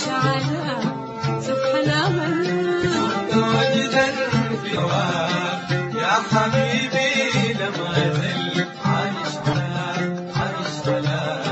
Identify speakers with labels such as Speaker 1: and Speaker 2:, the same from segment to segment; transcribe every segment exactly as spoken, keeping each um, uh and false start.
Speaker 1: عايش على سبحان أمل
Speaker 2: وجدا في هواك يا حبيبي لما أزل عايش على عايش على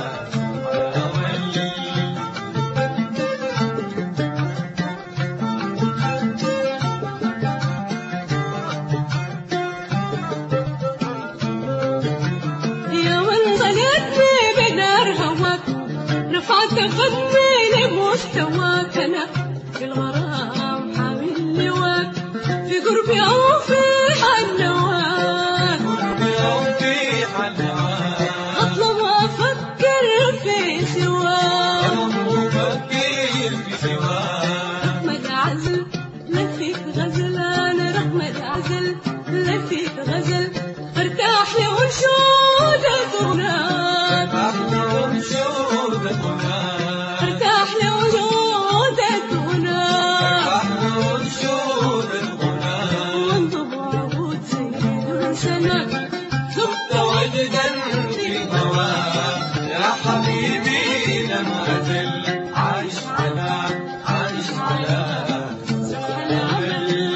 Speaker 1: تفني لمستواك أنا في الغرام حامل لواك في قربي أو في حنواك
Speaker 2: قربي أو في حنواك
Speaker 1: أطلب وأفكر في سواك
Speaker 2: أفكر في سواك
Speaker 1: رغم العزل لفيك غزل أنا رغم العزل لفيك غزل ارتاح لأنشودك هناك
Speaker 2: ارتاح لأنشودك هناك
Speaker 1: ارتاح لوجودك هناك
Speaker 2: وجودك هناك
Speaker 1: وانضم عبود سيد سنك
Speaker 2: ذقت وجدا في هواك يا حبيبي لما أزل عايش على عايش على
Speaker 1: سبحان أمل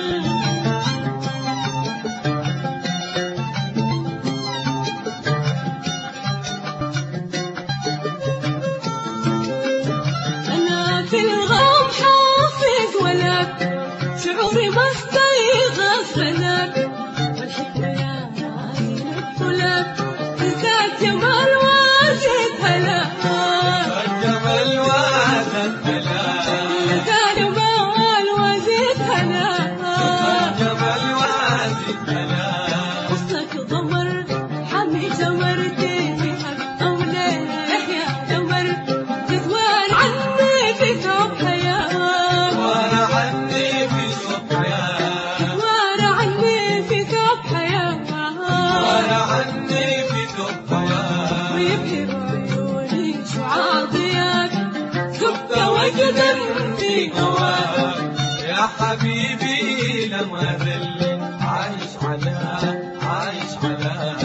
Speaker 1: أنا في الغرام حافظ ولك شعوري ما استيقظ فلك والحكمة يا زينب لك ذات جمال واجد هلاك
Speaker 2: الجمل وازد هلاك
Speaker 1: ذات جمال واجد هلاك
Speaker 2: الجمل وازد هلاك
Speaker 1: حسنك ضمر حمي جمرتي في حق أولاد يا جمر تدوار عني في ثوب حياة
Speaker 2: وانا عني في صبيان
Speaker 1: تدوار عني في ثوب حياة
Speaker 2: وانا عني في صبيان
Speaker 1: ويبهر عيوني شعاع ضياك
Speaker 2: ذقت وجدا في هواك يا حبيبي لما أزل عايش على عايش على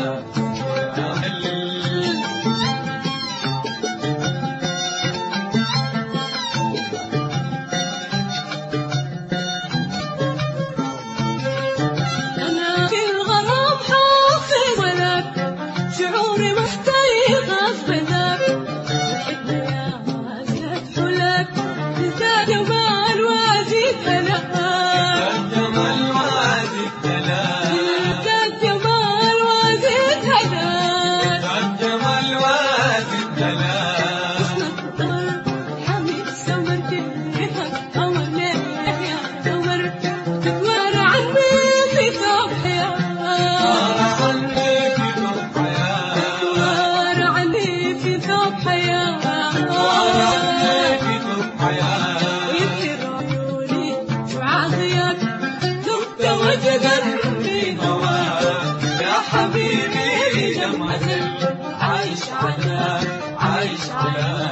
Speaker 1: أنا في الغرام حافظ ولك شعوري مستيقظ بذاك الحكمة يا زيد حلك زاد جمال وازيد هلاك
Speaker 2: الجمل وازد هلاك
Speaker 1: زاد جمال وازيد هلاك
Speaker 2: الجمل وازد هلاك
Speaker 1: حسنك ضمر حميد سمر كلها قمر ليه يا قمر تدوار عني في ثوب حياة
Speaker 2: وانا عني في صبيان
Speaker 1: تدوار عني في ثوب حياة
Speaker 2: وانا عني في صبيان
Speaker 1: ويبهر عيوني شعاع ضياك ذقت وجدا
Speaker 2: في هواك يا حبيبي لما أزل عايش على عايش على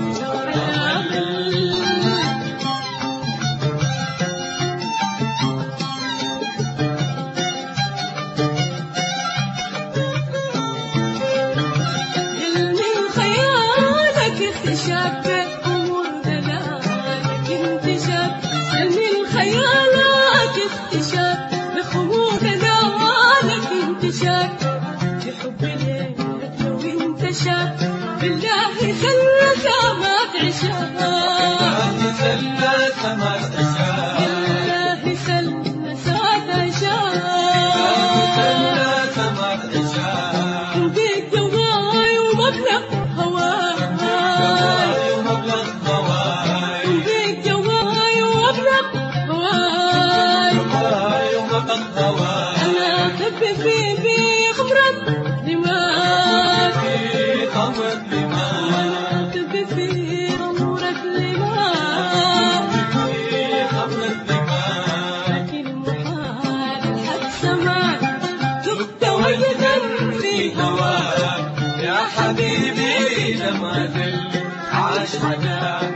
Speaker 1: من خيالك اكتشاف أمور دلالك انتشاف من خيالك اكتشاف بخمور دلالك انتشاف في حب ليلك لو انتشاف بالله سلك ما تعشاف
Speaker 2: الله سلك ما تشاء
Speaker 1: بالله سلك ما تعشاف
Speaker 2: سلك ما تشاء
Speaker 1: بيك جواي ومبلغ هواي
Speaker 2: ومبلغ هواي
Speaker 1: بيك جواي ومبلغ هواي
Speaker 2: هواي ومبلغ هواي
Speaker 1: أنا أحب في في خمرة دماغ
Speaker 2: في خمر دماغ
Speaker 1: أحب في أمورك دماغ
Speaker 2: في خمر دماغ
Speaker 1: لكن محال الحد سماك ذقت
Speaker 2: وجدا
Speaker 1: وجدا
Speaker 2: في هواك يا حبيبي لما أزل عاش على